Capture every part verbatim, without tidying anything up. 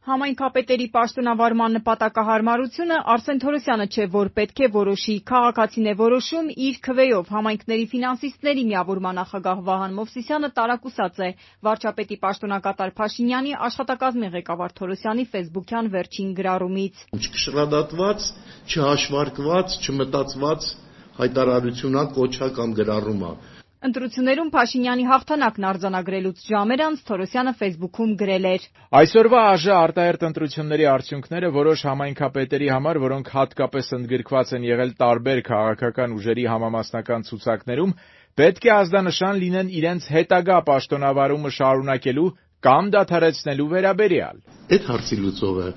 Համայնքապետերի պաշտոնավարման նպատակահարմարությունը Արսեն Թորոսյանը չէ, որ պետք է որոշի, քաղաքացին է որոշում իր քվեով։ Համայնքների ֆինանսիստների միավորման նախագահ Վահան Մովսիսյանը տարակուսած է վարչապետի պաշտոնակատար Փաշինյանի աշխատակազմի ղեկավար Թորոսյանի ֆեյսբուքյան վերջին գրառումից։ Չքշռադատված, չհաշվարկված, չմտածված հայտարարությունա, կոչա կամ գրառումա։ Ընտրություններում Փաշինյանի հաղթանակն արձանագրելուց ժամեր անց Թորոսյանը ֆեյսբուքում գրել էր. Այսօրվա ԱԺ արտահերթ ընտրությունների արդյունքները որոշ համայնքապետերի համար, որոնք հատկապես ընդգրկված են եղել տարբեր քաղաքական ուժերի համամասնական ցուցակներում, պետք է ազդանշան լինեն իրենց հետագա պաշտոնավարումը շարունակելու կամ դադարեցնելու վերաբերյալ։ Այդ հարցի լուծողը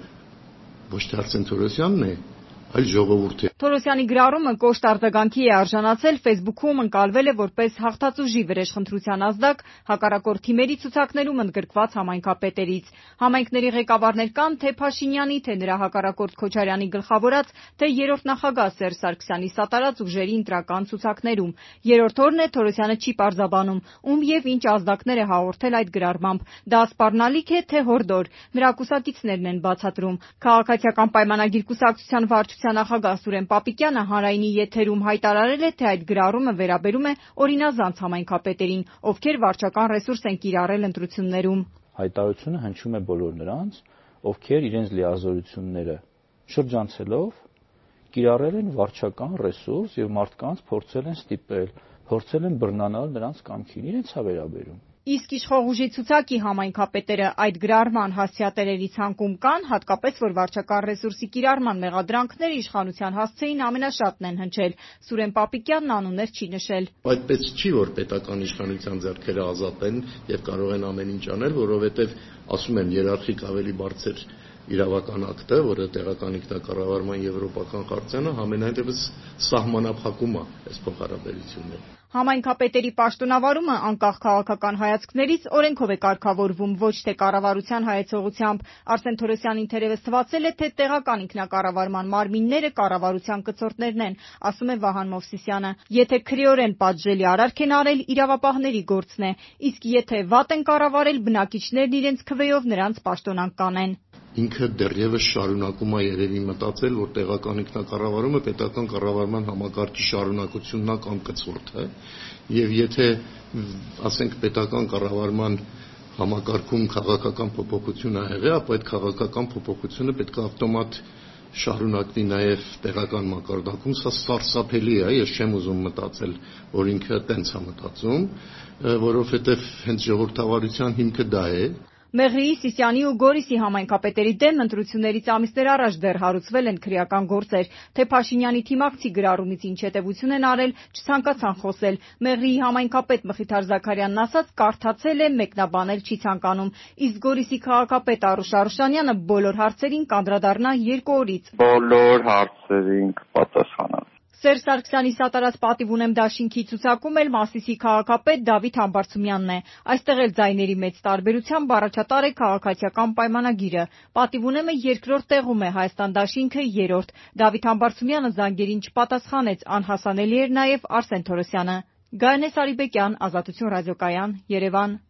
ոչ թե Արսեն Թորոսյանն է, այլ ժողովուրդը։ Թորոսյանի գրառումը կոշտ արձագանքի է արժանացել, ֆեյսբուքում ընկալվել է որպես հաղթածուժի վրեժխնդրության ազդակ հակառակորդ թիմերի ցուցակներում ընդգրկված համայնքապետերից։ Համայնքների ղեկավարներ կան թե Փաշինյանի, թե նրա հակառակորդ Քոչարյանի գլխավորած, թե երրորդ նախագահ Սերժ Սարգսյանի սատարած ուժերի ընտրական ցուցակներում։ Երրորդ օրն է Թորոսյանը չի պարզաբանում, ում եւ ինչ ազդակներ է հաղորդել այդ գրառմամբ։ Դա սպառնալիք է թե հորդոր։ Նրա կուսակիցներն են բացատրում։ Քաղաքացիական պայմանագիր կուսակցության վարչության նախագահ Սուրեն Պապիկյանը հանրայինի եթերում հայտարարել է, թե այդ գրառումը վերաբերում է օրինազանց համայնքապետերին, ովքեր վարչական ռեսուրս են կիրառել ընտրություններում։ Հայտարարությունը հնչում է բոլոր նրանց, ովքեր իրենց լիազորությունները շրջանցելով կիրառել են վարչական ռեսուրս եւ մարդկանց փորձել են ստիպել, փորձել են բռնանալ նրանց կամքին, իրենց է վերաբերում։ Իսկ իշխող ուժի ցուցակի համայնքապետերը այդ գրառման հասցեատերերի ցանկում կան, հատկապես որ վարչական ռեսուրսի կիրառման մեղադրանքները իշխանության հասցեին ամենաշատն են հնչել։ Սուրեն Պապիկյանն անուններ չի նշել։ Այդպես չի, որ պետական իշխանության ձեռքերը ազատ են եւ կարող են ամեն ինչ անել, որովհետեւ ասում եմ, երարխիկ ավելի բարձր իրավական ակտը, որը տեղական ինքնակառավարման եվրոպական խորհրդանը համենայնդեպս սահմանափակում է այս փոխհարաբերությունները։ Համայնքապետերի պաշտոնավարումը անկախ քաղաքական հայացքներից օրենքով է կարգավորվում, ոչ թե կառավարության հայեցողությամբ։ Արսեն Թորոսյանին թերևս թվացել է, թե տեղական ինքնակառավարման մարմինները կառավարության կցորդներն են, ասում է Վահան Մովսիսյանը։ Եթե քրեորեն պատժելի արարք են արել, իրավապահների գործն է, իսկ եթե վատ են կառավարել, բնակիչներն իրենց քվեով նրանց պաշտոնանկ կանեն։ Ինքը դեռևս շարունակում է երևի մտածել, որ տեղական ինքնակառավարումը պետական կառավարման համակարգի շարունակությունն է կամ կցորդը, եւ եթե ասենք պետական կառավարման համակարգում քաղաքական փոփոխություն է եղել, ապա այդ քաղաքական փոփոխությունը պետք է ավտոմատ շարունակվի նաեւ տեղական մակարդակում։ Սա սարսափելի է, ես չեմ ուզում մտածել, որ ինքը տենց է մտածում, որովհետեւ հենց ժողովրդավարության հիմքը դա է։ Մեղրիի, Սիսիանի ու Գորիսի համայնքապետերի դեմ ընտրություններից ամիսներ առաջ դեռ հարուցվել են քրեական գործեր, թե Փաշինյանի թիմակցի գրառումից ինչ հետևություն են արել, չցանկացան խոսել։ Մեղրիի համայնքապետ Մխիթար Զաքարյանն ասաց, կարդացել է, մեկնաբանել չի ցանկանում, իսկ Գորիսի քաղաքապետ Արուշ Արուշանյանը բոլոր հարցերին կանդրադառնա երկու օրից։ Բոլոր հարցերին կպատասխանա։ Սերժ Սարգսյանի սատարած պատիվ ունեմ դաշինքի ցուցակում էլ Մասիսի քաղաքապետ Դավիթ Համբարձումյանն է։ Այստեղ էլ ձայների մեծ տարբերությամբ առաջատար է քաղաքացիական պայմանագիրը։ Պատիվ ունեմը երկրորդ տեղում է, Հայաստան դաշինքը երրորդ։ Դավիթ Համբարձումյանը զանգերին չպատասխանեց, անհասանելի էր նաև Արսեն Թորոսյանը։ Գայանե Սարիբեկյան, Ազատություն ռադիոկայան, Երևան։